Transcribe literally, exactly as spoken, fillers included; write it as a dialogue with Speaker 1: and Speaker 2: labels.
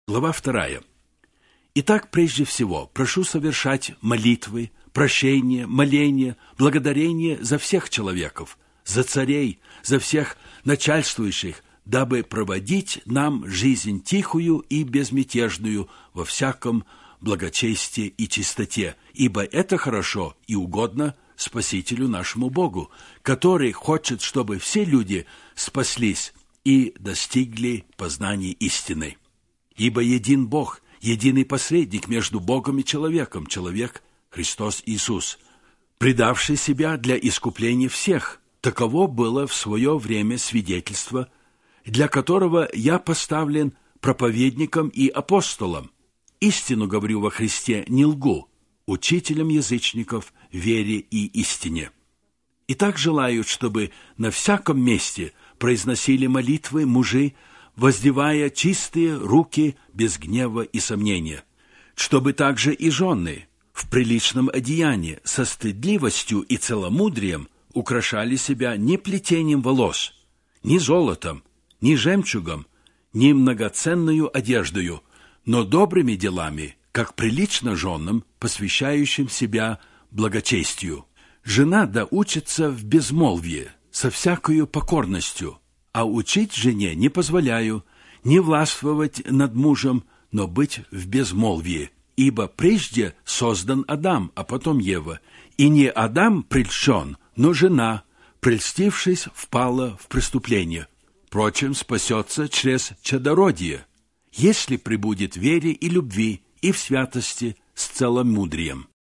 Speaker 1: Глава вторая. Итак, прежде всего, прошу совершать молитвы, прощение, моление, благодарение за всех человеков, за царей, за всех начальствующих, дабы проводить нам жизнь тихую и безмятежную во всяком благочестии и чистоте, ибо это хорошо и угодно Спасителю нашему Богу, который хочет, чтобы все люди спаслись и достигли познания истины. Ибо един Бог, единый посредник между Богом и человеком, человек Христос Иисус, предавший себя для искупления всех. Таково было в свое время свидетельство, для которого я поставлен проповедником и апостолом. Истину говорю во Христе, не лгу, учителем язычников в вере и истине. И так желают, чтобы на всяком месте произносили молитвы мужи, воздевая чистые руки без гнева и сомнения, чтобы также и жены в приличном одеянии со стыдливостью и целомудрием украшали себя не плетением волос, ни золотом, ни жемчугом, ни многоценную одеждою, но добрыми делами, как прилично женам, посвящающим себя благочестию. Жена да учится в безмолвии, со всякою покорностью, а учить жене не позволяю, не властвовать над мужем, но быть в безмолвии. Ибо прежде создан Адам, а потом Ева, и не Адам прельщен, но жена, прельстившись, впала в преступление. Впрочем, спасется через чадородие, если пребудет в вере и любви, и в святости с целомудрием.